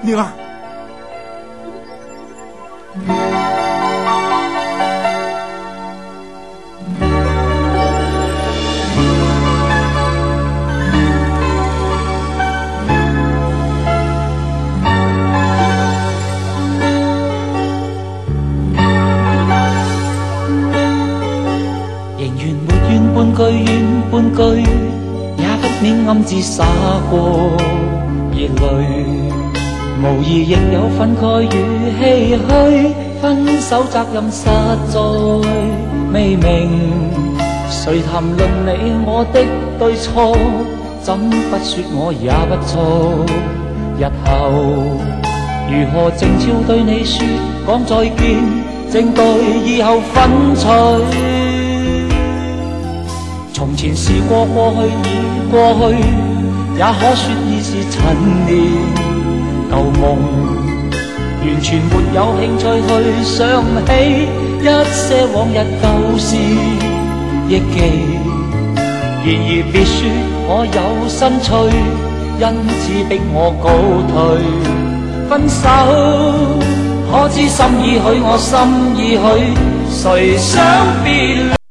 宁儿。 仍愿没怨半句，怨半句，也不免暗自洒过热泪。无疑亦有愤慨与唏嘘，分手责任实在未明。谁谈论你我的对错？怎不说我也不错？日后如何静悄对你说讲再见，静待以后分取。从前事过过去已过去，也可说已是陈年。旧梦完全没有兴趣去想起一些往日旧事忆记。然而别说我有新趣，因此逼我告退。分手可知心已許，我心已許，谁想別離？